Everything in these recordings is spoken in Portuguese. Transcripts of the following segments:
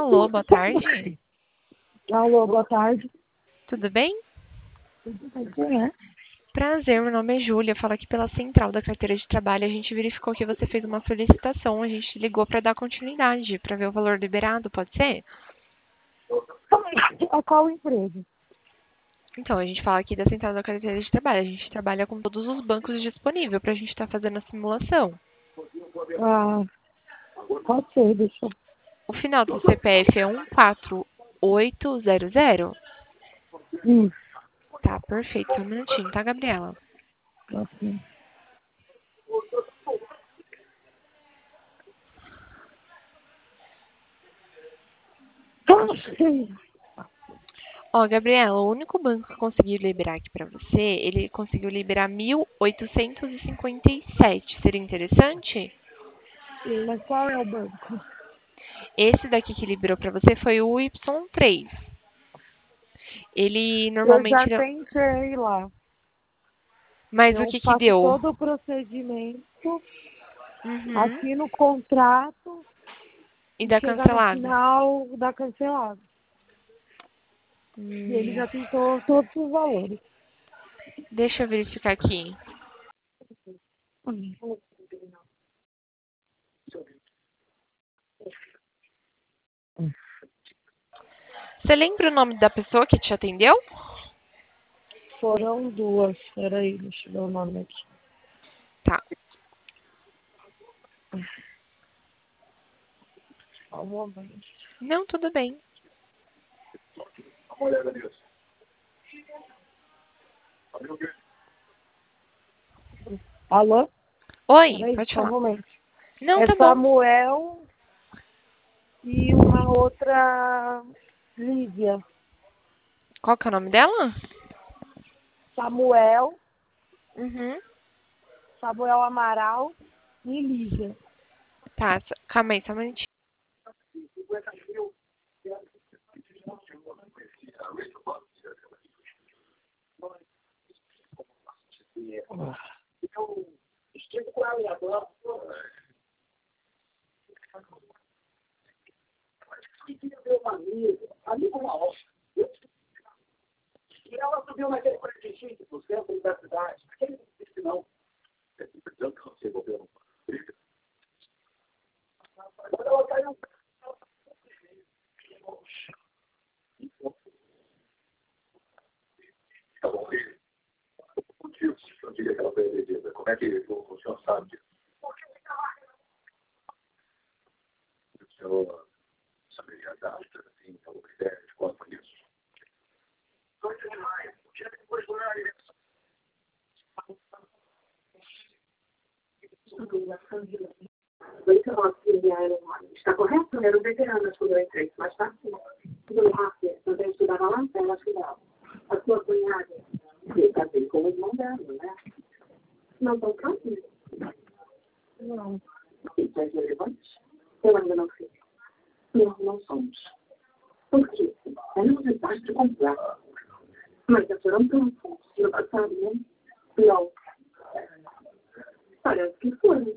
Alô, boa tarde. Alô, boa tarde. Tudo bem? Quem é? Prazer, meu nome é Júlia. Falo aqui pela Central da Carteira de Trabalho. A gente verificou que você fez uma solicitação. A gente ligou para dar continuidade, para ver o valor liberado, pode ser? A qual empresa? Então, a gente fala aqui da Central da Carteira de Trabalho. A gente trabalha com todos os bancos disponíveis para a gente estar fazendo a simulação. Ah, pode ser, deixa eu... O final do CPF é 14800? Isso, Tá, perfeito. Só um minutinho, tá, Gabriela? assim. Ó, Gabriela, o único banco que conseguiu liberar aqui pra você, ele conseguiu liberar 1.857. Seria interessante? Sim, mas qual é o banco? Esse daqui que liberou pra você foi o Y3. Ele Eu normalmente... já tentei lá. Mas o Eu que que faço deu? todo o procedimento, Uhum. assino o contrato E e dá chega no cancelado? final dá cancelado. E ele Hum, já tentou todos os valores. deixa eu verificar aqui. Você lembra o nome da pessoa que te atendeu? Foram duas. Peraí, deixa eu ver o nome aqui. Tá. Só um momento. Não, tudo bem. Alô? Oi, Peraí, pode só um falar. momento. Não, É tá bom. Samuel e uma outra Lívia. Qual que é o nome dela? Samuel, Uhum. Samuel Amaral e Lívia. Tá, calma aí, só um minutinho. Está correto? Eram veteranas quando eu entrei, mas está assim. Tudo rápido, também estudava lá, ela estudava. A sua cunhada, eu casei com o irmão dela, né? Não estão tranquilos. Não. Isso é relevante? Eu ainda não sei. Nós não somos. Por quê? É um desastre completo. Mas a senhora não tem no passado, né? Não. Parece que foi.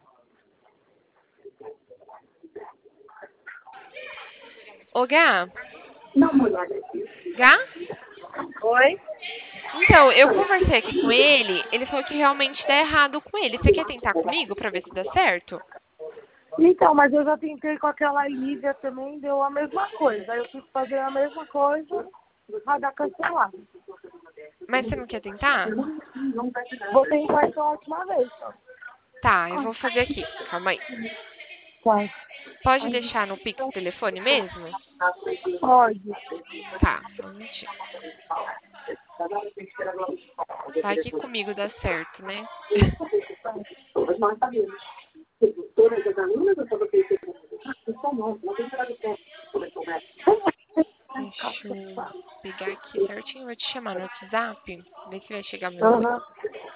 Ô, Gá? Dá uma olhada aqui. Gá? Oi? Então, eu conversei aqui com ele falou que realmente dá errado com ele. Você quer tentar comigo pra ver se dá certo? Então, mas eu já tentei com aquela Lívia também, deu a mesma coisa. Aí eu tive que fazer a mesma coisa, vai dar cancelado. Mas você não quer tentar? Vou tentar então a última vez, só. Tá, eu vou fazer aqui. Calma aí. Tá. Pode deixar no Pix telefone mesmo? Pode. Tá, só um minutinho. Vai que comigo dá certo, né? Todas nós sabemos. Todas as alunas ou todas as só nós, não tem para ver como é que conversa. Deixa eu pegar aqui certinho. Vou te chamar no WhatsApp. Ver se vai chegar meu número. Aham.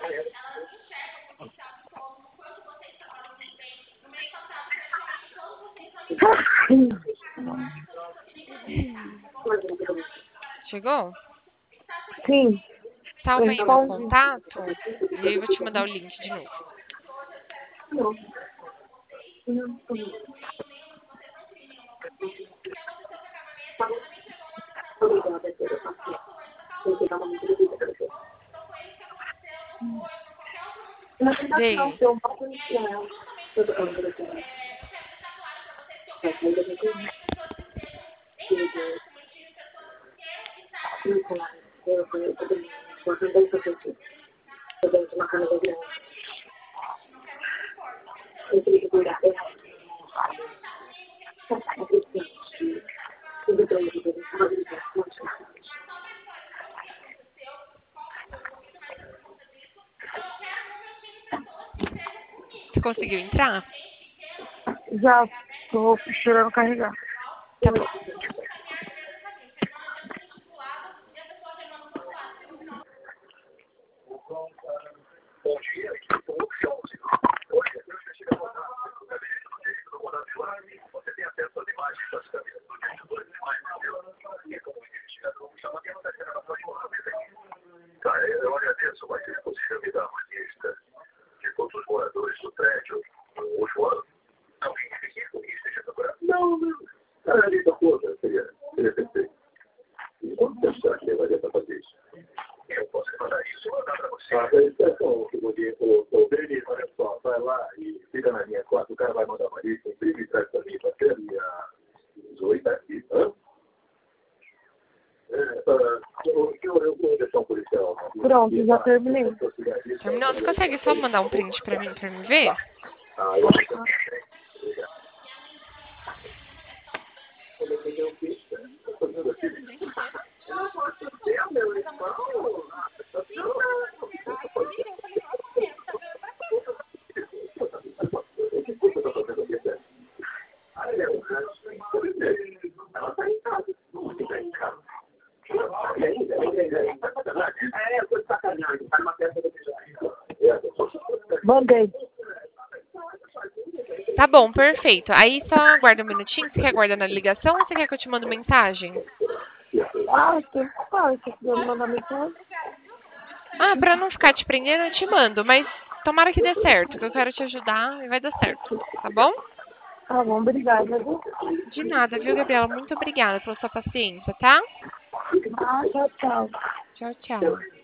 Chegou? Sim, Salva aí meu respondi. contato. E aí eu vou te mandar o link de novo. Não. Não. Tá bom? Obrigada, Pedro. Tem que dar uma muito bebida para você. Na verdade, não, eu mal conhecia ela. Eu tô falando pra você. Mas ainda me conhece. Eu conheço todo mundo. Eu também sou sentido. Eu tenho uma câmera grande. Eu tenho que cuidar dela. Eu preciso. Tudo bem, eu tenho uma vida muito mais. Você conseguiu entrar? Já tô esperando carregar. Tá bom. Bom dia, aqui foi o Chelsea. Hoje, a investigação do gabinete do direito do Ronaldo Alarme, você tem acesso às imagens das câmeras do dia de 2 de maio, e como investigador, chama a da gravação de uma vez aqui. Cara, eu agradeço, mas se possível me dar uma lista de todos os moradores do prédio no último ano. Alguém específico que esteja procurando? Não. A lista toda seria perfeito. E quanto tempo você acha que levaria para fazer isso? Eu posso mandar isso e mandar para você. O Denis, olha só, vai lá e fica na linha 4, o cara vai mandar uma lista, imprime e traz para mim, para ter ali a Zoe tá aqui, hã? Eu vou deixar um policial. Pronto, já terminei. Terminou? Você consegue só mandar um print pra mim ver? Eu acho que eu meu irmão. Ela tá em casa. Não tá em casa. É, eu tô de sacanagem. Tá numa festa do Mandei. Tá bom, perfeito. Aí só aguarda um minutinho. Você quer aguardar na ligação ou você quer que eu te mando mensagem? Se quiser me mandar mensagem. Ah, pra não ficar te prendendo, eu te mando. Mas tomara que dê certo, que eu quero te ajudar e vai dar certo. Tá bom? Tá bom, obrigada. Viu? De nada, viu, Gabriela? Muito obrigada pela sua paciência, tá? Tchau, tchau. Tchau, tchau.